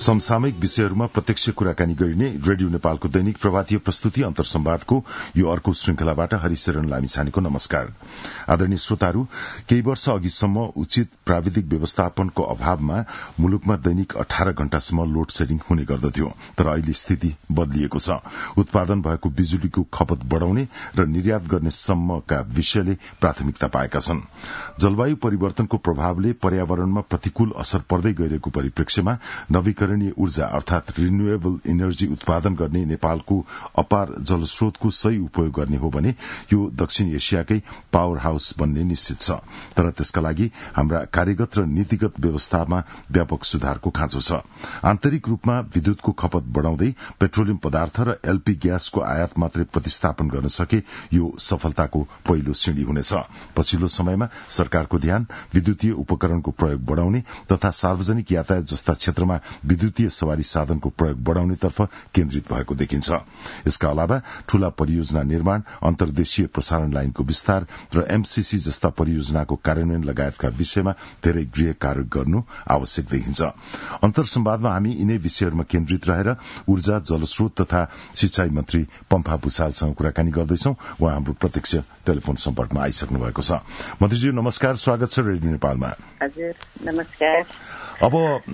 समसामयिक विषयहरूमा प्रत्यक्ष कुराकानी गरिने रेडियो नेपालको दैनिक प्रभातीय प्रस्तुति अन्तर्संवादको यो अर्को श्रृंखलाबाट हरिशरण लामिछानेको नमस्कार। आदरणीय श्रोताहरू, केही वर्ष अघिसम्म उचित प्राविधिक व्यवस्थापनको अभावमा मुलुकमा दैनिक 18 घण्टासम्म लोड सेडिङ हुने गर्दथ्यो, तर अहिले स्थिति बदलिएको छ। उत्पादन भएको बिजुलीको खपत बढ़ाउने र निर्यात गर्ने सम्मका विषयले प्राथमिकता पाएका छन्। जलवायु परिवर्तनको प्रभावले पर्यावरणमा प्रतिकूल असर पर्दै गइरहेको परिप्रेक्ष्यमा नवीकरणीय ऊर्जा अर्थात रिन्युएबल एनर्जी उत्पादन गर्ने नेपालको अपार जलस्रोतको सही उपयोग गर्ने हो भने यो दक्षिण एशियाकै पावर हाउस बन्ने निश्चित छ। तर त्यसका लागि हाम्रा कार्यगत र नीतिगत व्यवस्थामा व्यापक सुधारको खाँचो छ। आन्तरिक रूपमा विद्युतको खपत बढ़ाउँदै पेट्रोलियम पदार्थ र एलपी ग्यासको आयात मात्रै प्रतिस्थापन गर्न सके यो सफलताको पहिलो सिंढी हुनेछ। पछिल्लो समयमा सरकारको ध्यान विद्युतीय उपकरणको प्रयोग बढ़ाउने तथा सार्वजनिक यातायात जस्ता क्षेत्रमा विद्युतीय सवारी साधनको प्रयोग बढ़ाउनेतर्फ केन्द्रित भएको देखिन्छ। यसका अलावा ठूला परियोजना निर्माण, अन्तर्देशीय प्रसारण लाइनको विस्तार र एमसीसी जस्ता परियोजनाको कार्यान्वयन लगायतका विषयमा धेरै गृह कार्य गर्नु आवश्यक देखिन्छ। अन्तर्संवादमा हामी यिनै विषयहरूमा केन्द्रित रहेर ऊर्जा, जलस्रोत तथा सिंचाई मन्त्री पम्फा भूषालसँग कुराकानी गर्दैछौं। उहाँ हाम्रो प्रत्यक्ष टेलिफोन सम्पर्कमा आइसक्नु भएको छ। मन्त्रीज्यू नमस्कार, स्वागत छ रेडियो नेपालमा। हजुर नमस्कार। अब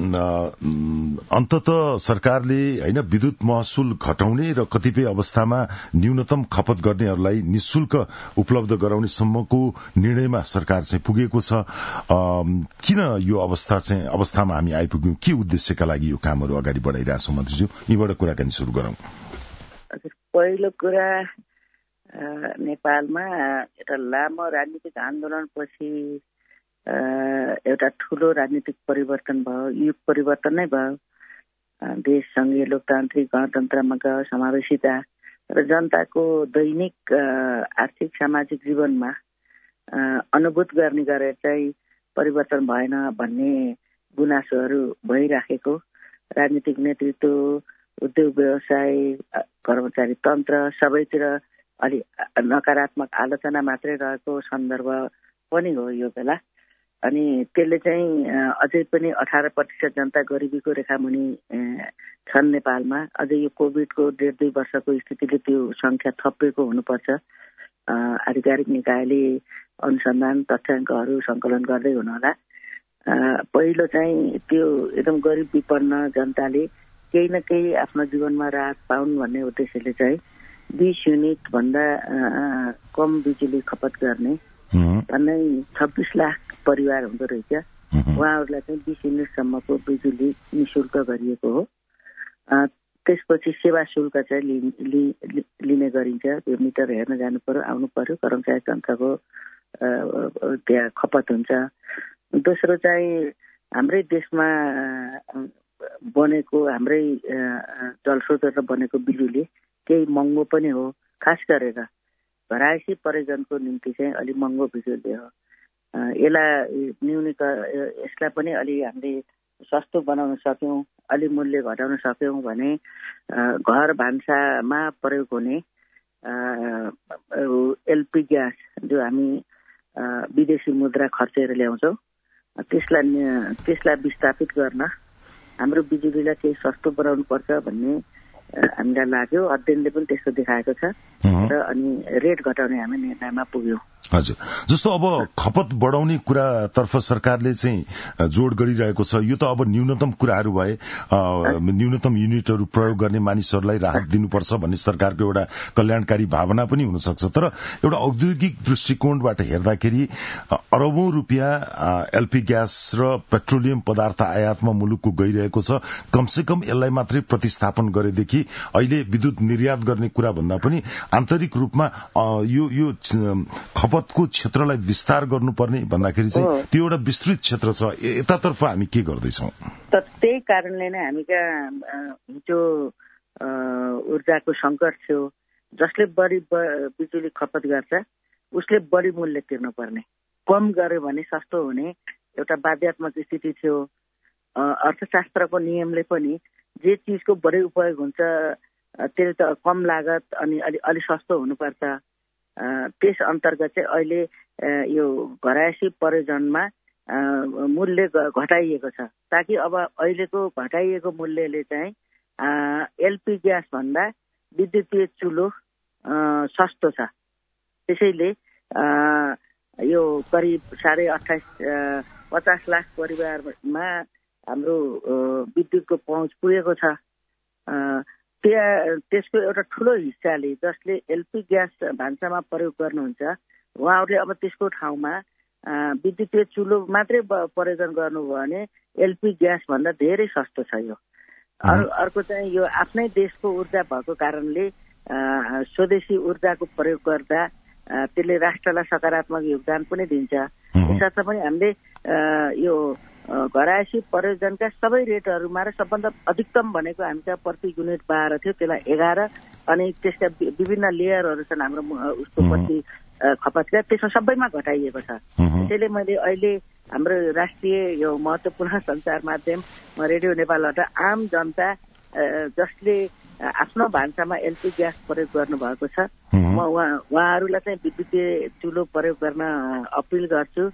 अन्तत सरकारले हैन विद्युत महसुल घटाउने र कतिपय अवस्थामा न्यूनतम खपत गर्नेहरूलाई निशुल्क उपलब्ध गराउने सम्मको निर्णयमा सरकार चाहिँ पुगेको छ। किन यो अवस्थामा हामी आइपुग्यौं? के उद्देश्यका लागि यो कामहरू अगाडि बढाइरहेछौं? मन्त्रीज्यू, यीबाट कुराकानी शुरू गरौं। पहिलो कुरा, नेपालमा एउटा लामो राजनीतिक आन्दोलनपछि एउटा ठूलो राजनीतिक परिवर्तन भयो, युग परिवर्तन नै भयो। देश संघीय लोकतान्त्रिक गणतन्त्रमा गयो, समावेशिता र जनताको दैनिक आर्थिक सामाजिक जीवनमा अनुभूत गर्ने गरेर चाहिँ परिवर्तन भएन भन्ने गुनासोहरू भइराखेको राजनीतिक नेतृत्व, उद्योग व्यवसाय, कर्मचारी तन्त्र सबैतिर अलि नकारात्मक आलोचना मात्रै रहेको सन्दर्भ पनि हो यो बेला। अनि त्यसले चाहिँ अझै पनि 18% जनता गरिबीको रेखामुनि छन् नेपालमा। अझै यो कोभिडको 1.5-2 वर्षको स्थितिले त्यो संख्या थपिएको हुनुपर्छ। आधिकारिक निकायले अनुसन्धान तथ्याङ्कहरू संकलन गर्दै हुनुहोला। पहिलो चाहिँ त्यो एकदम गरिब विपन्न जनताले केही न केही आफ्नो जीवनमा राहत पाउन् भन्ने उद्देश्यले चाहिँ 20 युनिट भन्दा कम बिजुली खपत गर्ने भन्ने 26 लाख परिवार हुँदो रहेछ। उहाँहरूलाई चाहिँ 20 युनिटसम्मको बिजुली निशुल्क गरिएको हो। त्यसपछि सेवा शुल्क चाहिँ लिने गरिन्छ। त्यो मिटर हेर्न जानु पर्यो, आउनु पर्यो, कर्मचारी तन्त्रको त्यहाँ खपत हुन्छ। दोस्रो चाहिँ हाम्रै देशमा बनेको, हाम्रै जलस्रोतबाट बनेको बिजुली केही महँगो पनि हो। खास गरेर घरायसी परिजनको निम्ति चाहिँ अलि महँगो बिजुली हो। यसलाई पनि अलि हामीले सस्तो बनाउन सक्यौं, अलि मूल्य घटाउन सक्यौं भने घर भान्सामा प्रयोग हुने एलपी ग्यास जो हामी विदेशी मुद्रा खर्चेर ल्याउँछौं त्यसलाई विस्थापित गर्न हाम्रो बिजुलीलाई केही सस्तो बनाउनु पर्छ भन्ने हामीलाई लाग्यो। अध्ययनले पनि त्यस्तो देखाएको छ र अनि रेट घटाउने हामी निर्णयमा पुग्यौं। हजुर, जस्तो अब खपत बढ़ाउने कुरातर्फ सरकारले चाहिँ जोड गरिरहेको छ। यो त अब न्यूनतम कुराहरू भए, न्यूनतम युनिटहरू प्रयोग गर्ने मानिसहरूलाई राहत दिनुपर्छ भन्ने सरकारको एउटा कल्याणकारी भावना पनि हुन सक्छ। तर एउटा औद्योगिक दृष्टिकोणबाट हेर्दाखेरि अरबौं रुपियाँ एलपी ग्यास र पेट्रोलियम पदार्थ आयातमा मुलुकको गइरहेको छ। कमसे कम यसलाई मात्रै प्रतिस्थापन गरेदेखि अहिले विद्युत निर्यात गर्ने कुरा भन्दा पनि आन्तरिक रूपमा यो खपतको क्षेत्रलाई विस्तार गर्नुपर्ने भन्दाखेरि चाहिँ त्यो एउटा विस्तृत क्षेत्र छ। यतातर्फ हामी के गर्दैछौँ? त त्यही कारणले नै हामी हिजो ऊर्जाको संकट थियो। जसले बढी बिजुली खपत गर्छ उसले बढी मूल्य तिर्नुपर्ने, कम गर्यो भने सस्तो हुने एउटा बाध्यात्मक स्थिति थियो। अर्थशास्त्रको नियमले पनि जे चिजको बढी उपयोग हुन्छ त्यसले त कम लागत अनि अलि सस्तो हुनुपर्छ। त्यस अन्तर्गत चाहिँ अहिले यो घरायसी प्रयोजनमा मूल्य घटाइएको छ, ताकि अब अहिलेको घटाइएको मूल्यले चाहिँ एलपी ग्यास भन्दा विद्युतीय चुलो सस्तो छ। त्यसैले यो करिब 50 लाख परिवारमा हाम्रो विद्युतको पहुँच पुगेको छ। त्यसको एउटा ठुलो हिस्साले जसले एलपी ग्यास भान्सामा प्रयोग गर्नुहुन्छ उहाँहरूले अब त्यसको ठाउँमा विद्युतीय चुलो मात्रै प्रयोजन गर्नुभयो भने एलपी ग्यास भन्दा धेरै सस्तो छ यो। अर्को चाहिँ यो आफ्नै देशको ऊर्जा भएको कारणले स्वदेशी ऊर्जाको प्रयोग गर्दा त्यसले राष्ट्रलाई सकारात्मक योगदान पनि दिन्छ। त्यसर्थ पनि हामीले यो घरायसी प्रयोजनका सबै रेटहरूमा र सबभन्दा अधिकतम भनेको हामीका प्रति युनिट 12 थियो, त्यसलाई 11 अनि त्यसका विभिन्न लेयरहरू छन् हाम्रो उसको प्रति खपतका, त्यसमा सबैमा घटाइएको छ। त्यसैले मैले अहिले हाम्रो राष्ट्रिय यो महत्त्वपूर्ण सञ्चार माध्यम रेडियो नेपालबाट आम जनता जसले आफ्नो भान्सामा एलपी ग्यास प्रयोग गर्नुभएको छ म उहाँहरूलाई चाहिँ विद्युतीय चुलो प्रयोग गर्न अपिल गर्छु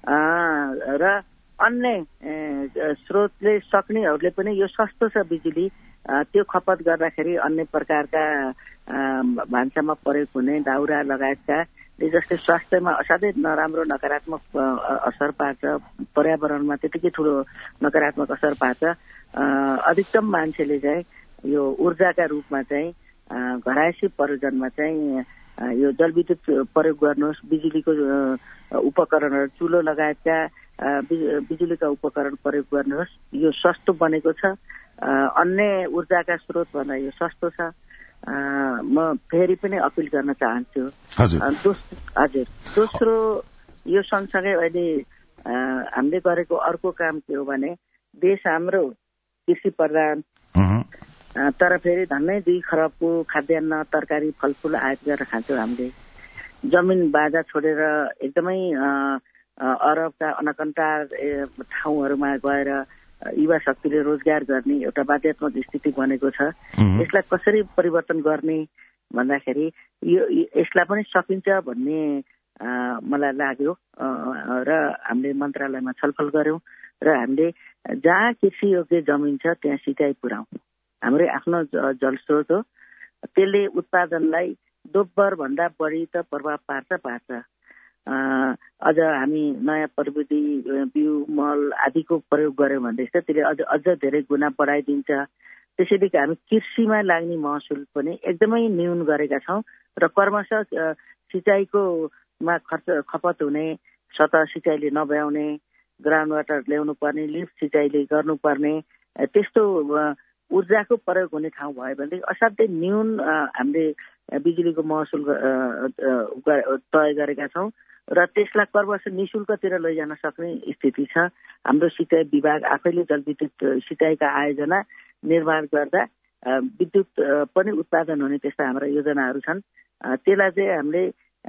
र अन्य स्रोतले सक्नेहरूले पनि यो सस्तो छ बिजुली त्यो खपत गर्दाखेरि अन्य प्रकारका भान्सामा प्रयोग हुने दाउरा लगायतका जसले स्वास्थ्यमा असाध्यै नराम्रो नकारात्मक असर पार्छ, पर्यावरणमा त्यतिकै ठुलो नकारात्मक असर पार्छ। अधिकतम मान्छेले चाहिँ यो ऊर्जाका रूपमा चाहिँ घरायसी प्रयोजनमा चाहिँ यो जलविद्युत प्रयोग गर्नुहोस्। बिजुलीको उपकरणहरू चुलो लगायतका बिजुलीका उपकरण प्रयोग गर्नुहोस्। यो सस्तो बनेको छ, अन्य ऊर्जाका स्रोत भन्दा यो सस्तो छ। म फेरि पनि अपिल गर्न चाहन्छु। हजुर दोस्रो यो सँगसँगै अहिले हामीले गरेको अर्को काम के हो भने देश हाम्रो कृषि प्रधान तर फेरि धन्नै 2 खरबको खाद्यान्न तरकारी फलफुल आयात गरेर खान्छौँ। हामीले जमिन बाजा छोडेर एकदमै अरबका अनकन्टार ठाउँहरूमा गएर युवा शक्तिले रोजगार गर्ने एउटा बाध्यात्मक स्थिति बनेको छ। यसलाई कसरी परिवर्तन गर्ने भन्दाखेरि यसलाई पनि सकिन्छ भन्ने मलाई लाग्यो र हामीले मन्त्रालयमा छलफल गर्यौं र हामीले जहाँ कृषि योग्य जमिन छ त्यहाँ सिँचाइ पुर्याउँ। हाम्रै आफ्नो जलस्रोत हो, त्यसले उत्पादनलाई दोब्बर भन्दा बढी त प्रभाव पार्छ। अझ हामी नयाँ प्रविधि बिउ मल आदिको प्रयोग गर्यौँ भने त्यसले अझ धेरै गुणा बढाइदिन्छ। त्यसैले हामी कृषिमा लाग्ने महसुल पनि एकदमै न्यून गरेका छौँ र क्रमशः सिँचाइकोमा खपत हुने सतह सिँचाइले नभ्याउने, ग्राउन्ड वाटर ल्याउनु पर्ने, लिफ्ट सिँचाइले गर्नुपर्ने त्यस्तो ऊर्जाको प्रयोग हुने ठाउँ भयो भनेदेखि असाध्यै न्यून हामीले बिजुलीको महसुल तय गरेका छौँ र त्यसलाई क्रमशः निःशुल्कतिर लैजान सक्ने स्थिति छ। हाम्रो सिँचाइ विभाग आफैले जलविद्युत सिँचाइका आयोजना निर्माण गर्दा विद्युत पनि उत्पादन हुने त्यस्ता हाम्रा योजनाहरू छन्। त्यसलाई चाहिँ हामीले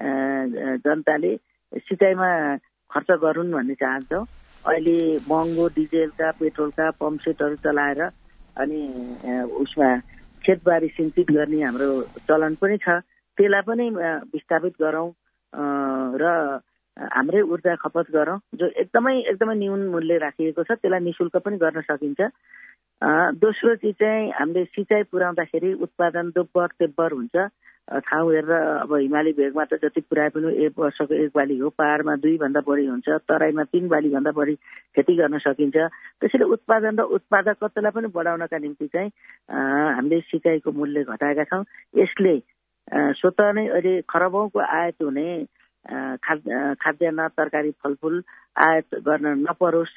जनताले सिँचाइमा खर्च गरून् भन्ने चाहन्छौँ। अहिले महँगो डिजेलका पेट्रोलका पम्पसेटहरू चलाएर अनि उसमा खेतबारी सिंचित गर्ने हाम्रो चलन पनि छ, त्यसलाई पनि विस्थापित गरौँ र हाम्रै ऊर्जा खपत गरौँ जो एकदमै न्यून मूल्य राखिएको छ, त्यसलाई निःशुल्क पनि गर्न सकिन्छ। दोस्रो चिज चाहिँ हामीले सिँचाइ पुर्याउँदाखेरि उत्पादन दोब्बर तेब्बर हुन्छ। ठाउँ हेरेर अब हिमाली भेगमा त जति पुर्याए पनि 1 वर्षको 1 बाली हो, पहाडमा 2 भन्दा बढी हुन्छ, तराईमा 3 बाली भन्दा बढी खेती गर्न सकिन्छ। त्यसैले उत्पादन र उत्पादकतालाई पनि बढाउनका निम्ति चाहिँ हामीले सिँचाइको मूल्य घटाएका छौँ। यसले स्वतः नै अहिले खरबौँको आयात हुने खाद्यान्न तरकारी फलफुल आयात गर्न नपरोस्।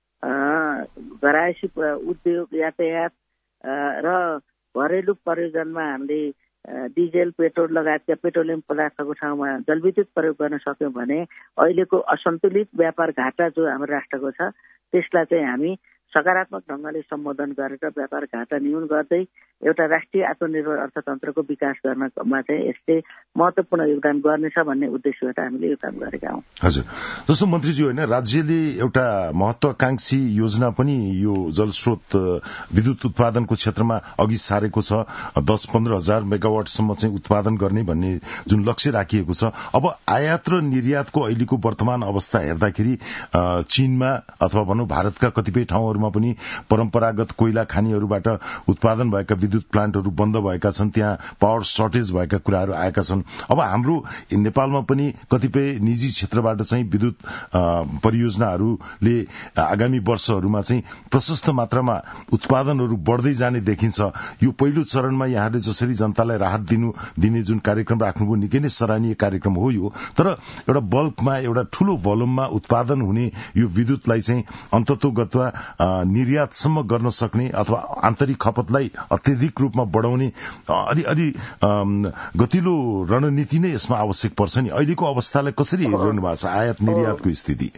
घरायसी उद्योग यातायात र घरेलु प्रयोजनमा हामीले डिजेल पेट्रोल लगायतका पेट्रोलियम पदार्थको ठाउँमा जलविद्युत प्रयोग गर्न सक्यौँ भने अहिलेको असन्तुलित व्यापार घाटा जो हाम्रो राष्ट्रको छ त्यसलाई चाहिँ हामी सकारात्मक ढंगले सम्बोधन गरेर व्यापार घाटा न्यून गर्दै एउटा राष्ट्रिय आत्मनिर्भर अर्थतन्त्रको विकास गर्नमा चाहिँ यसले महत्वपूर्ण योगदान गर्नेछ भन्ने उद्देश्यबाट हामीले यो काम गरेका हौं। हजुर, जस्तो मन्त्रीज्यू होइन, राज्यले एउटा महत्वाकांक्षी योजना पनि यो जलस्रोत विद्युत उत्पादनको क्षेत्रमा अघि सारेको छ। 10-15 हजार मेगावाटसम्म चाहिँ उत्पादन गर्ने भन्ने जुन लक्ष्य राखिएको छ। अब आयात र निर्यातको अहिलेको वर्तमान अवस्था हेर्दाखेरि चीनमा अथवा भनौं भारतका कतिपय ठाउँहरूमा पनि परम्परागत कोइला खानीहरूबाट उत्पादन भएका विद्युत प्लान्टहरू बन्द भएका छन्, त्यहाँ पावर सर्टेज भएका कुराहरू आएका छन्। अब हाम्रो नेपालमा पनि कतिपय निजी क्षेत्रबाट चाहिँ विद्युत परियोजनाहरूले आगामी वर्षहरूमा चाहिँ प्रशस्त मात्रामा उत्पादनहरू बढ्दै जाने देखिन्छ। यो पहिलो चरणमा यहाँले जसरी जनतालाई राहत दिने जुन कार्यक्रम राख्नुभयो निकै नै सराहनीय कार्यक्रम हो यो। तर एउटा बल्कमा एउटा ठूलो भोल्युममा उत्पादन हुने यो विद्युतलाई चाहिँ अन्ततोगत्वा निर्यातसम्म गर्न सक्ने अथवा आन्तरिक खपतलाई अत्यधिक रूपमा बढ़ाउने अलि गतिलो रणनीति नै यसमा आवश्यक पर्छ नि। अहिलेको अवस्थालाई कसरी हेरिरहनु भएको छ आयात निर्यातको स्थिति?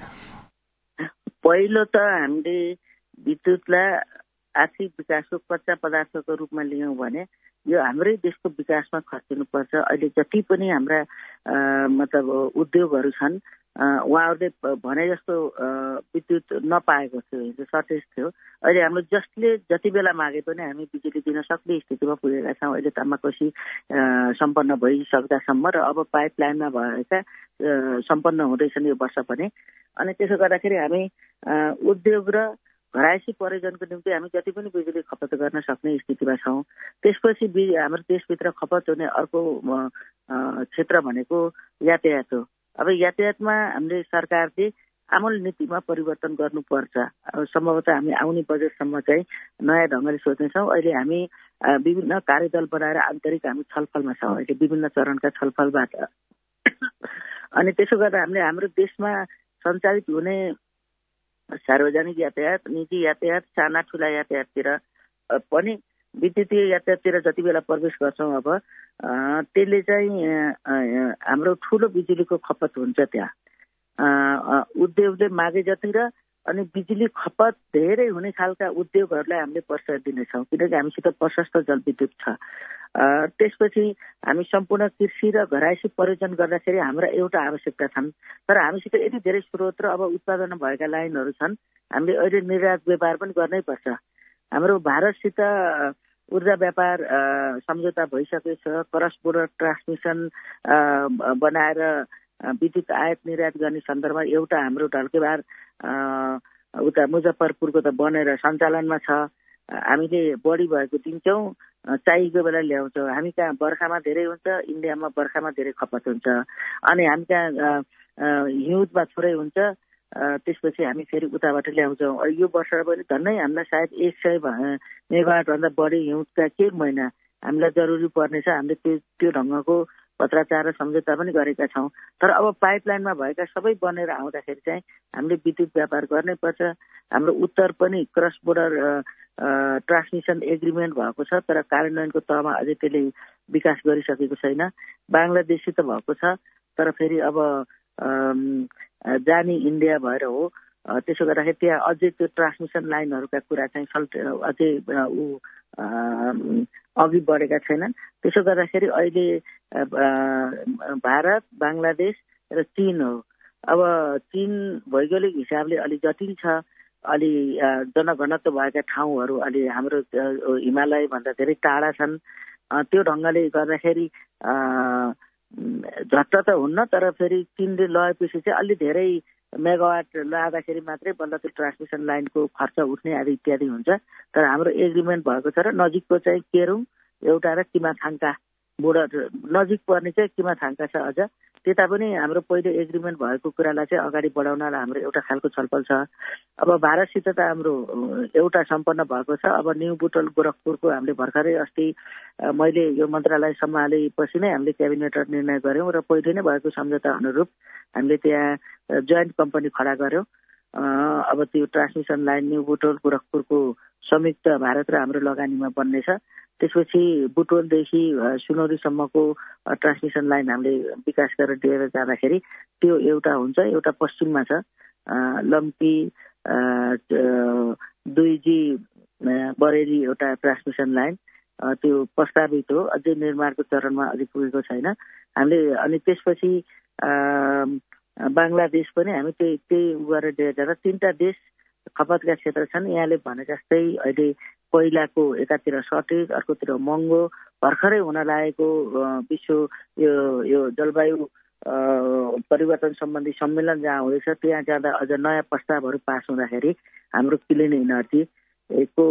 पहिलो त हामीले विद्युतलाई आर्थिक विकासको कच्चा पदार्थको रूपमा लियौं भने यो हाम्रै देशको विकासमा खर्चिनुपर्छ। अहिले जति पनि हाम्रा मतलब उद्योगहरू छन् उहाँहरूले भने जस्तो विद्युत नपाएको थियो, सर्टेज थियो। अहिले हाम्रो जसले जति बेला मागे पनि हामी बिजुली दिन सक्ने स्थितिमा पुगेका छौँ। अहिले तामाकोशी सम्पन्न भइसक्दासम्म र अब पाइपलाइनमा भएका सम्पन्न हुँदैछन् यो वर्ष पनि। अनि त्यसो गर्दाखेरि हामी उद्योग र घरायसी प्रयोजनको निम्ति हामी जति पनि बिजुली खपत गर्न सक्ने स्थितिमा छौँ। त्यसपछि हाम्रो देशभित्र खपत हुने अर्को क्षेत्र भनेको यातायात हो। अब यातायातमा हामीले सरकारले आमूल नीतिमा परिवर्तन गर्नुपर्छ। सम्भवतः हामी आउने बजेटसम्म चाहिँ नयाँ ढंगले सोच्नेछौँ। अहिले हामी विभिन्न कार्यदल बनाएर आन्तरिक हामी छलफलमा छौँ अहिले विभिन्न चरणका छलफलबाट। अनि त्यसो गर्दा हामीले हाम्रो देशमा सञ्चालित हुने सार्वजनिक यातायात, निजी यातायात, साना ठूला यातायाततिर पनि विद्युतीय यातायाततिर जति बेला प्रवेश गर्छौँ अब त्यसले चाहिँ हाम्रो ठूलो बिजुलीको खपत हुन्छ। त्यहाँ उद्योगले मागे जति र अनि बिजुली खपत धेरै हुने खालका उद्योगहरूलाई हामीले प्रोत्साहन दिनेछौँ किनकि हामीसित प्रशस्त जलविद्युत छ। त्यसपछि हामी सम्पूर्ण कृषि र घरायसी प्रयोजन गर्दाखेरि हाम्रा एउटा आवश्यकता छन्, तर हामीसित यति धेरै स्रोत र अब उत्पादन भएका लाइनहरू छन्। हामीले अहिले निर्यात व्यापार पनि गर्नै पर्छ। हाम्रो भारतसित ऊर्जा व्यापार सम्झौता भइसकेको छ। क्रस बोर्डर ट्रान्समिसन बनाएर विद्युत आयात निर्यात गर्ने सन्दर्भमा एउटा हाम्रो ढल्केबार उता मुजफ्फरपुरको त बनेर सञ्चालनमा छ। हामीले बढी भएको दिन्छौँ, चाहिएको बेला ल्याउँछौँ। हामी कहाँ बर्खामा धेरै हुन्छ, इन्डियामा बर्खामा धेरै खपत हुन्छ। अनि हामी कहाँ हिउँदमा थोरै हुन्छ, त्यसपछि हामी फेरि उताबाट ल्याउँछौँ। यो वर्ष पनि झन्नै हामीलाई सायद 100 मेगावाटभन्दा बढी हिउँदका केही महिना हामीलाई जरुरी पर्नेछ। हामीले त्यो ढङ्गको पत्राचार र सम्झौता पनि गरेका छौँ। तर अब पाइपलाइनमा भएका सबै बनेर आउँदाखेरि चाहिँ हामीले विद्युत व्यापार गर्नै पर्छ। हाम्रो उत्तर पनि क्रस बोर्डर ट्रान्समिसन एग्रिमेन्ट भएको छ, तर कार्यान्वयनको तहमा अझै त्यसले विकास गरिसकेको छैन। बङ्गलादेशसित भएको छ, तर फेरि अब जानी इन्डिया भएर हो। त्यसो गर्दाखेरि त्यहाँ अझै त्यो ट्रान्समिसन लाइनहरूका कुरा चाहिँ अझै अघि बढेका छैनन्। त्यसो गर्दाखेरि अहिले भारत, बङ्गलादेश र चीन हो। अब चीन भौगोलिक हिसाबले अलि जटिल छ, अलि जनघनत्व भएका ठाउँहरू अलि हाम्रो हिमालय भन्दा धेरै टाढा छन्। त्यो ढङ्गले गर्दाखेरि झट्ट त हुन्न, तर फेरि चीनले लगेपछि चाहिँ अलि धेरै मेगावाट लाँदाखेरि मात्रै बल्ल त्यो ट्रान्समिसन लाइनको खर्च उठ्ने आदि इत्यादि हुन्छ। तर हाम्रो एग्रिमेन्ट भएको छ र नजिकको चाहिँ केरुङ एउटा र किमाथाङका बोर्डर नजिक पर्ने चाहिँ किमाथाङका छ। अझ त्यता पनि हाम्रो पहिले एग्रिमेन्ट भएको कुरालाई चाहिँ अगाडि बढाउनलाई हाम्रो एउटा खालको छलफल छ। अब भारतसित त हाम्रो एउटा सम्पन्न भएको छ। अब न्यू बुटोल गोरखपुरको हामीले भर्खरै अस्ति मैले यो मन्त्रालय सम्हालेपछि नै हामीले क्याबिनेट निर्णय गर्यौं र पहिले नै भएको सम्झौता अनुरूप हामीले त्यहाँ जोइन्ट कम्पनी खडा गर्यौं। अब त्यो ट्रान्समिसन लाइन न्यू बुटोल गोरखपुरको संयुक्त भारत र हाम्रो लगानीमा बन्नेछ। त्यसपछि बुटोलदेखि सुनौरीसम्मको ट्रान्समिसन लाइन हामीले विकास गरेर दिएर जाँदाखेरि त्यो एउटा हुन्छ, एउटा पश्चिममा छ लम्पी 2G बरेली एउटा ट्रान्समिसन लाइन त्यो प्रस्तावित हो, अझै निर्माणको चरणमा अझै पुगेको छैन हामीले। अनि त्यसपछि बङ्गलादेश पनि हामी त्यही गरेर लिएर जाँदा 3टा देश खपतका क्षेत्र छन्। यहाँले भने जस्तै अहिले पहिलाको एकातिर सटिक, अर्कोतिर महँगो, भर्खरै हुन लागेको विश्व यो जलवायु परिवर्तन सम्बन्धी सम्मेलन जहाँ हुँदैछ त्यहाँ जाँदा अझ नयाँ प्रस्तावहरू पास हुँदाखेरि हाम्रो क्लिन इनर्जीको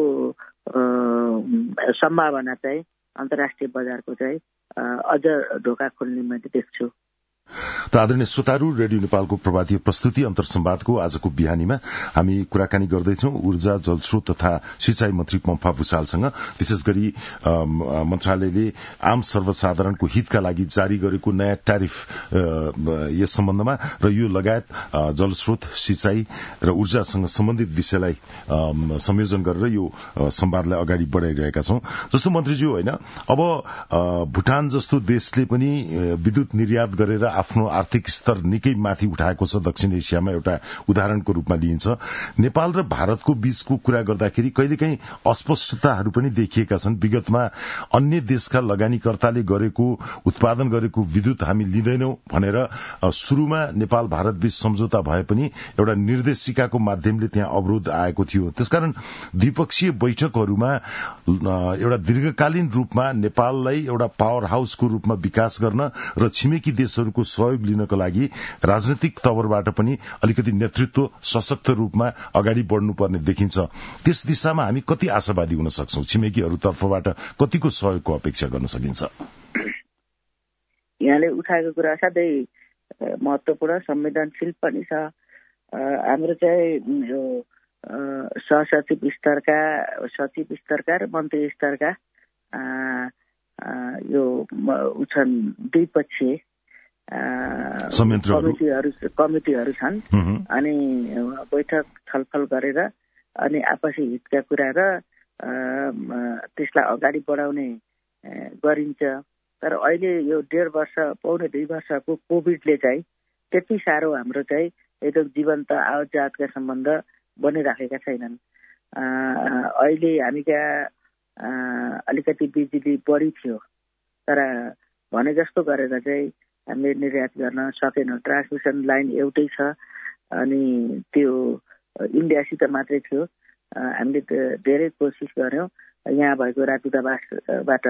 सम्भावना चाहिँ अन्तर्राष्ट्रिय बजारको चाहिँ अझ ढोका खोल्ने मैले देख्छु। त आदरणीय श्रोताहरू, रेडियो नेपालको प्रभातीय प्रस्तुति अन्तर्संवादको आजको बिहानीमा हामी कुराकानी गर्दैछौं ऊर्जा, जलस्रोत तथा सिंचाई मन्त्री पम्फा भूषालसँग। विशेष गरी मन्त्रालयले आम सर्वसाधारणको हितका लागि जारी गरेको नयाँ ट्यारिफ यस सम्बन्धमा र यो लगायत जलस्रोत, सिंचाई र ऊर्जासँग सम्बन्धित विषयलाई संयोजन गरेर यो संवादलाई अगाडि बढ़ाइरहेका छौं। जस्तो मन्त्रीज्यू, होइन, अब भूटान जस्तो देशले पनि विद्युत निर्यात गरेर आफ्नो आर्थिक स्तर निकै माथि उठाएको छ, दक्षिण एसियामा एउटा उदाहरणको रूपमा लिइन्छ। नेपाल र भारतको बीचको कुरा गर्दाखेरि कहिलेकाहीँ अस्पष्टताहरू पनि देखिएका छन्। विगतमा अन्य देशका लगानीकर्ताले गरेको उत्पादन गरेको विद्युत हामी लिँदैनौं भनेर शुरूमा नेपाल भारत बीच सम्झौता भए पनि एउटा निर्देशिकाको माध्यमले त्यहाँ अवरोध आएको थियो। त्यसकारण द्विपक्षीय बैठकहरूमा एउटा दीर्घकालीन रूपमा नेपाललाई एउटा पावर हाउसको रूपमा विकास गर्न र छिमेकी देशहरूको सहयोग लिनको लागि राजनैतिक तवरबाट पनि अलिकति नेतृत्व सशक्त रूपमा अगाडि बढ्नुपर्ने देखिन्छ। त्यस दिशामा हामी कति आशावादी हुन सक्छौं? छिमेकीहरूतर्फबाट कतिको सहयोगको अपेक्षा गर्न सकिन्छ? यहाँले उठाएको कुरा साथै महत्वपूर्ण संवेदनशील पनि छ। हाम्रो चाहिँ यो सहसचिव स्तरका र मन्त्री स्तरका यो छन् द्विपक्षीय कमिटीहरू छन्। अनि बैठक छलफल गरेर अनि आपसी हितका कुरा र त्यसलाई अगाडि बढाउने गरिन्छ। तर अहिले यो 1.5 वर्ष, पौने 2 वर्षको कोभिडले चाहिँ त्यति साह्रो हाम्रो चाहिँ एकदम जीवन्त आवत जातका सम्बन्ध बनिराखेका छैनन्। अहिले हामी कहाँ अलिकति बिजुली बढी थियो तर भने जस्तो गरेर चाहिँ हामीले निर्यात गर्न सकेनौँ। ट्रान्समिसन लाइन एउटै छ अनि त्यो इन्डियासित मात्रै थियो। हामीले धेरै कोसिस गर्यौं। यहाँ भएको राजदूतावासबाट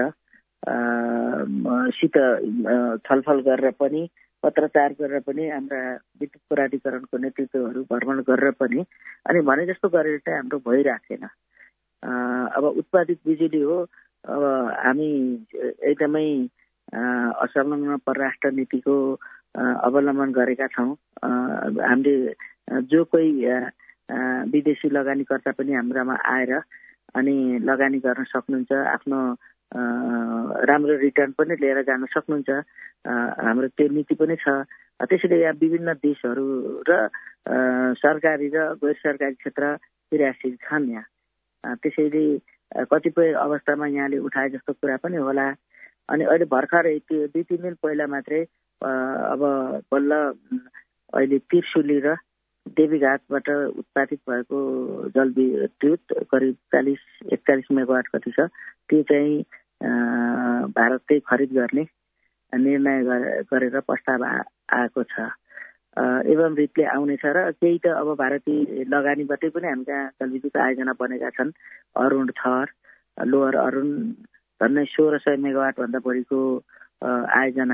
सित छलफल गरेर पनि, पत्रचार गरेर पनि, हाम्रा विद्युत प्राधिकरणको नेतृत्वहरू भ्रमण गरेर पनि अनि भने जस्तो गरेर चाहिँ हाम्रो भइराखेन। अब उत्पादित बिजुली हो। अब हामी एकदमै असंलग्न परराष्ट्र नीतिको अवलम्बन गरेका छौं। हामीले जो कोही विदेशी लगानीकर्ता पनि हाम्रामा आएर अनि लगानी गर्न सक्नुहुन्छ, आफ्नो राम्रो रिटर्न पनि लिएर जान सक्नुहुन्छ। हाम्रो त्यो नीति पनि छ। त्यसैले यहाँ विभिन्न देशहरू र सरकारी र गैर सरकारी क्षेत्र क्रियाशील छन् यहाँ। त्यसैले कतिपय अवस्थामा यहाँले उठाए जस्तो कुरा पनि होला। अनि अहिले भर्खरै त्यो 2-3 दिन पहिला मात्रै अब बल्ल अहिले त्रिशुली र देवीघाटबाट उत्पादित भएको जलविद्युत करिब 40-41 मेगावाट कति छ, त्यो चाहिँ भारतले खरिद गर्ने निर्णय गरेर प्रस्ताव आएको छ। एवं रीतले आउनेछ र केही त अब भारतीय लगानीबाटै पनि हामी त्यहाँ जलविद्युत आयोजना बनेका छन्। अरुण थर, लोअर अरुण झन्डै 1600 मेगावाट भन्दा बढीको आयोजना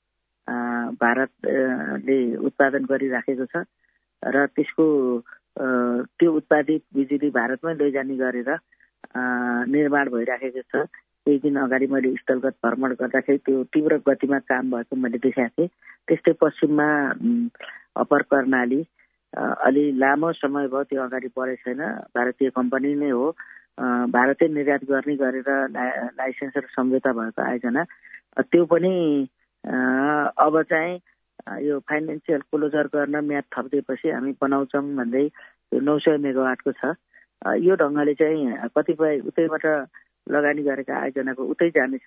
भारतले उत्पादन गरिराखेको छ र त्यसको त्यो उत्पादित बिजुली भारतमै लैजाने गरेर निर्माण भइराखेको छ। केही दिन अगाडि मैले स्थलगत भ्रमण गर्दाखेरि त्यो तीव्र गतिमा काम भएको मैले देखेको थिएँ। त्यस्तै पश्चिममा अप्पर कर्णाली अलि लामो समय भयो त्यो अगाडि बढेको छैन। भारतीय कम्पनी नै हो, भारतै निर्यात गर्ने गरेर लाइसेन्स र सम्झौता भएको आयोजना। त्यो पनि अब चाहिँ यो फाइनेन्सियल क्लोजर गर्न म्याद थपिदिएपछि हामी बनाउँछौँ भन्दै यो 900 मेगावाटको छ। यो ढङ्गले चाहिँ कतिपय उतैबाट लगानी गरेका आयोजनाको उतै जानेछ।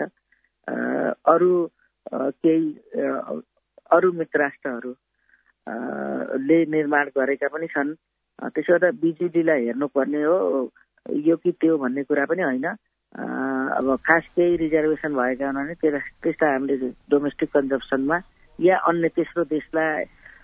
अरू मित्र राष्ट्रहरूले निर्माण गरेका पनि छन्। त्यसो गर्दा बिजुलीलाई हेर्नुपर्ने हो, यो कि त्यो भन्ने कुरा पनि होइन। अब खास केही रिजर्भेसन भएका हुनाले त्यसलाई हामीले डोमेस्टिक कन्जम्सनमा या अन्य तेस्रो देशलाई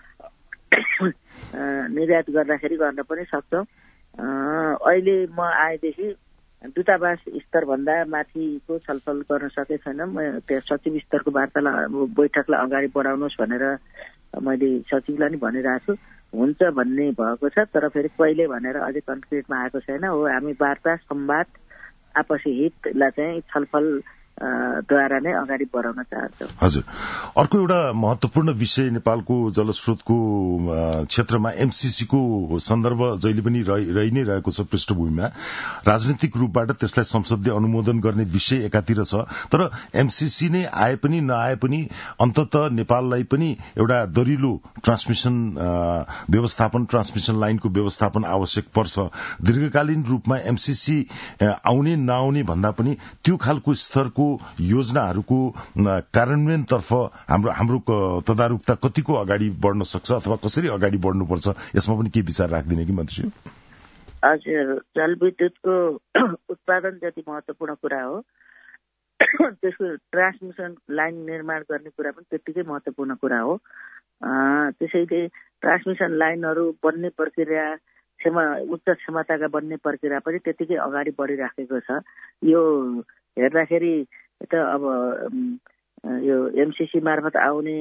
निर्यात गर्दाखेरि गर्न पनि सक्छौँ। अहिले म आएदेखि दूतावास स्तरभन्दा माथिको छलफल गर्न सकेको छैन। म त्यहाँ सचिव स्तरको बैठकलाई अगाडि बढाउनुहोस् भनेर मैले सचिवलाई नि भनिरहेको छु। हुन्छ भन्ने भएको छ, तर फेरि कहिले भनेर अझै कन्क्रिटमा आएको छैन। हो, हामी वार्ता संवाद आपसी हितलाई चाहिँ छलफल द्वारा नै अगाडि बढाउन चाहन्छौँ। हजुर, अर्को एउटा महत्वपूर्ण विषय नेपालको जलस्रोतको क्षेत्रमा एमसीसी को सन्दर्भ जहिले पनि रहि नै रहेको छ पृष्ठभूमिमा। राजनीतिक रूपबाट त्यसलाई संसदले अनुमोदन गर्ने विषय एकातिर छ, तर एमसीसी नै आए पनि नआए पनि अन्ततः नेपाललाई पनि एउटा दरिलो ट्रान्समिसन व्यवस्थापन, ट्रान्समिसन लाइनको व्यवस्थापन आवश्यक पर्छ। दीर्घकालीन रूपमा एमसीसी आउने नआउने भन्दा पनि त्यो खालको स्तरको योजनाहरूको कार्यान्वयनतर्फ हाम्रो तदारुकता कतिको अगाडि बढ्न सक्छ अथवा कसरी अगाडि बढ्नुपर्छ, यसमा पनि के विचार राख्दिने कि मन्त्रीज्यू? हजुर, जलविद्युतको उत्पादन जति महत्वपूर्ण कुरा हो, त्यसको ट्रान्समिसन लाइन निर्माण गर्ने कुरा पनि त्यत्तिकै महत्वपूर्ण कुरा हो। त्यसैले ट्रान्समिसन लाइनहरू बन्ने प्रक्रिया, उच्च क्षमताका बन्ने प्रक्रिया पनि त्यत्तिकै अगाडि बढिराखेको छ। यो हेर्दाखेरि त अब यो एमसीसी मार्फत आउने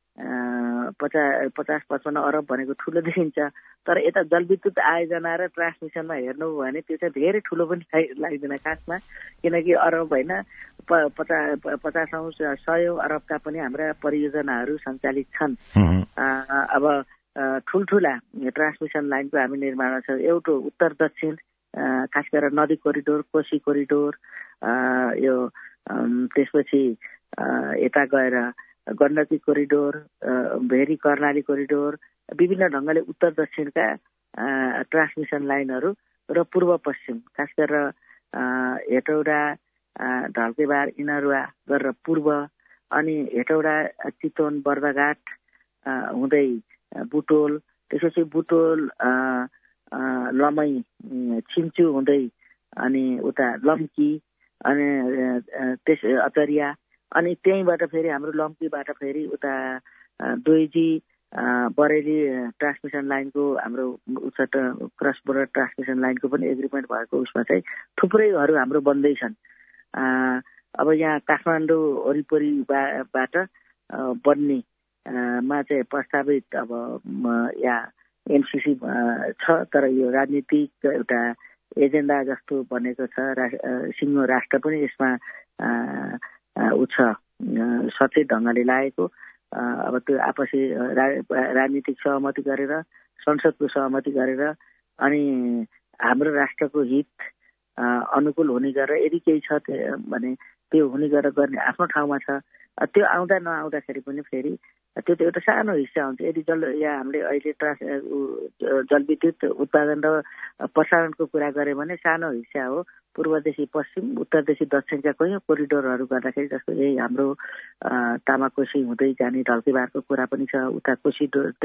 50-55 अरब भनेको ठुलो देखिन्छ, तर यता जलविद्युत आयोजना र ट्रान्समिसनमा हेर्नु हो भने त्यो चाहिँ धेरै ठुलो पनि लाग्दैन खासमा, किनकि अरब होइन 50-100 अरबका पनि हाम्रा परियोजनाहरू सञ्चालित छन्। अब ठुल्ठुला ट्रान्समिसन लाइनको हामी निर्माण छ। एउटा उत्तर दक्षिण, खास गरेर नदी कोरिडोर, कोशी कोरिडोर, यो त्यसपछि यता गएर गण्डकी कोरिडोर, भेरी कर्णाली कोरिडोर, विभिन्न ढङ्गले उत्तर दक्षिणका ट्रान्समिसन लाइनहरू र पूर्व पश्चिम, खास गरेर हेटौडा, ढल्केबार, इनरुवा गरेर पूर्व, अनि हेटौडा, चितवन, बर्दाघाट हुँदै बुटोल, त्यसपछि बुटोल, लमई, छिन्चु हुँदै अनि उता लम्की, अनि त्यस अतरिया, अनि त्यहीँबाट फेरि हाम्रो लम्कीबाट फेरि उता दोइजी, बरेली ट्रान्समिसन लाइनको हाम्रो उच्चत क्रस बोर्डर ट्रान्समिसन लाइनको पनि एग्रिमेन्ट भएको उसमा चाहिँ थुप्रैहरू हाम्रो बन्दैछन्। अब यहाँ काठमाडौँ वरिपरिबाट बन्ने मा चाहिँ प्रस्तावित अब यहाँ एमसीसी छ, तर यो राजनीतिक एउटा एजेन्डा जस्तो बनेको छ। सिङ्गो राष्ट्र पनि यसमा सचेत ढङ्गले लागेको। अब त्यो आपसी राजनीतिक सहमति गरेर, संसदको सहमति गरेर, अनि हाम्रो राष्ट्रको हित अनुकूल हुने गरेर यदि केही छ भने त्यो हुने गरेर गर्ने आफ्नो ठाउँमा छ। त्यो आउँदा नआउँदाखेरि पनि फेरि त्यो त एउटा सानो हिस्सा हुन्छ। यदि यहाँ हामीले अहिले जलविद्युत उत्पादन र प्रसारणको कुरा गऱ्यो भने सानो हिस्सा हो। पूर्वदेखि पश्चिम, उत्तरदेखि दक्षिणका कैयौँ कोरिडोरहरू गर्दाखेरि, जस्तो यही हाम्रो तामाकोशी हुँदै जाने ढल्केबारको कुरा पनि छ, उता कोशी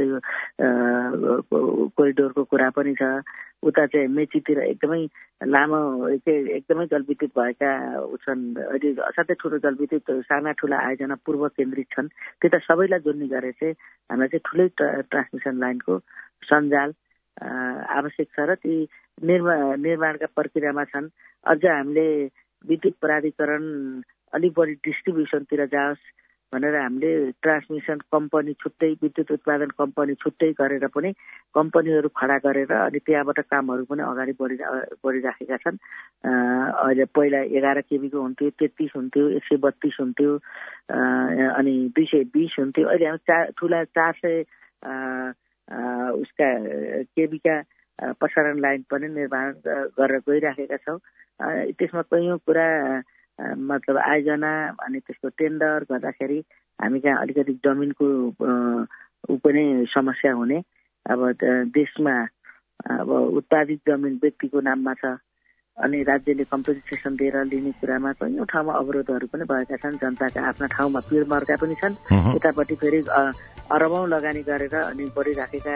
कोरिडोरको कुरा पनि छ, उता चाहिँ मेचीतिर एकदमै लामो एकदमै जलविद्युत भएका छन्। अहिले असाध्यै ठुलो जलविद्युत साना ठुला आयोजना पूर्व केन्द्रित छन्। त्यता सबैलाई जोड्ने गरेर चाहिँ हामीलाई चाहिँ ठुलै ट्रान्समिसन लाइनको सञ्जाल आवश्यक छ र ती निर्माणका प्रक्रियामा छन्। अझ हामीले विद्युत प्राधिकरण अलिक बढी डिस्ट्रिब्युसनतिर जाओस् भनेर हामीले ट्रान्समिसन कम्पनी छुट्टै, विद्युत उत्पादन कम्पनी छुट्टै गरेर पनि कम्पनीहरू खडा गरेर अनि त्यहाँबाट कामहरू पनि अगाडि बढिराखेका छन्। अहिले पहिला 11 केबीको हुन्थ्यो, 33 हुन्थ्यो, 132 हुन्थ्यो, अनि 220 हुन्थ्यो। अहिले हामी ठुला 400 उसका केबीका प्रसारण लाइन पनि निर्माण गरेर गइराखेका छौँ। त्यसमा कैयौँ कुरा मतलब आयोजना अनि त्यसको टेन्डर गर्दाखेरि हामी कहाँ अलिकति जमिनको पनि समस्या हुने। अब देशमा अब उत्पादित जमिन व्यक्तिको नाममा छ, अनि राज्यले कम्पेन्सेसन दिएर लिने कुरामा कैयौँ ठाउँमा अवरोधहरू पनि भएका छन्। जनताका आफ्ना ठाउँमा पिर मर्का पनि छन्। यतापट्टि फेरि अरबौँ लगानी गरेर अनि बढिराखेका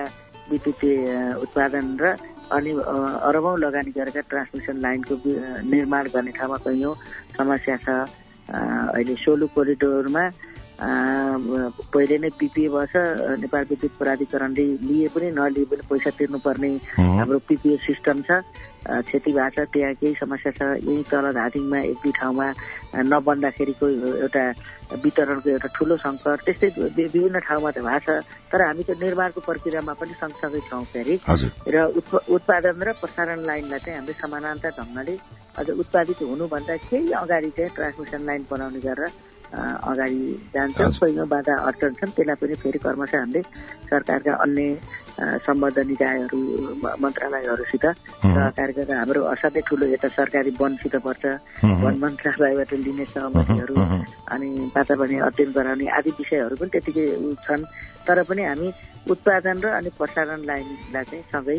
विद्युतीय उत्पादन र अनि अरबौं लगानी गरेका ट्रान्समिसन लाइनको निर्माण गर्ने ठाउँमा कैयौं समस्या छ। अहिले सोलु कोरिडोरमा पहिले नै पिपिए भएछ। नेपाल विद्युत प्राधिकरणले लिए पनि नलिए पनि पैसा तिर्नुपर्ने हाम्रो पिपिए सिस्टम छ। क्षति भएको छ, त्यहाँ केही समस्या छ। यही तल धादिङमा एक दुई ठाउँमा नबन्दाखेरिको एउटा वितरणको एउटा ठूलो सङ्कट, त्यस्तै विभिन्न ठाउँमा त भएको छ। तर हामी त निर्माणको प्रक्रियामा पनि सँगसँगै छौँ फेरि। र उत्पादन र प्रसारण लाइनलाई चाहिँ हामीले समानान्तर ढङ्गले अझ उत्पादित हुनुभन्दा केही अगाडि चाहिँ ट्रान्समिसन लाइन बनाउने गरेर अगाडि जान्छ। कैयौं बाधा अड्चन छन्, त्यसलाई पनि फेरि क्रमशः हामीले सरकारका अन्य सम्बद्ध निकायहरू मन्त्रालयहरूसित सहकार गरेर हाम्रो असाध्यै ठुलो यता सरकारी वनसित पर्छ, वन मन्त्रालयबाट लिने सहमतिहरू अनि वातावरणीय अध्ययन गराउने आदि विषयहरू पनि त्यतिकै छन्। तर पनि हामी उत्पादन र अनि प्रसारण लाइनलाई चाहिँ सँगै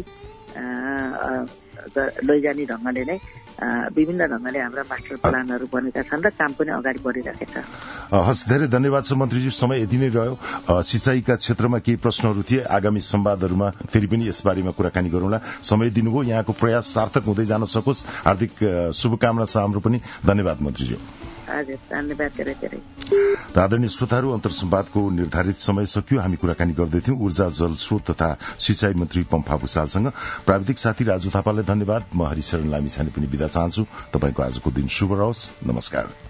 लैजाने ढङ्गले नै विभिन्न ढङ्गले हाम्रा मास्टर प्लानहरू बनेका छन् र काम पनि अगाडि बढिरहेको छ। हस्, धेरै धन्यवाद छ मन्त्रीजी। समय यति नै रह्यो। सिंचाईका क्षेत्रमा केही प्रश्नहरू थिए, आगामी संवादहरूमा फेरि पनि यसबारेमा कुराकानी गरौँला। समय दिनुभयो, यहाँको प्रयास सार्थक हुँदै जान सकोस्। हार्दिक शुभकामना छ हाम्रो पनि। धन्यवाद मन्त्रीज्यू। हजुर, धन्यवाद धेरै धेरै। आदरणीय श्रोताहरू, अन्तर्संवादको निर्धारित समय सकियो। हामी कुराकानी गर्दैथ्यौं ऊर्जा, जल स्रोत तथा सिंचाई मन्त्री पम्फा भूषालसँग। प्राविधिक साथी राजु थापालाई धन्यवाद। म हरिशरण लामिछाने पनि बिदा चाहन्छु। तपाईको आजको दिन शुभ रहोस्। नमस्कार।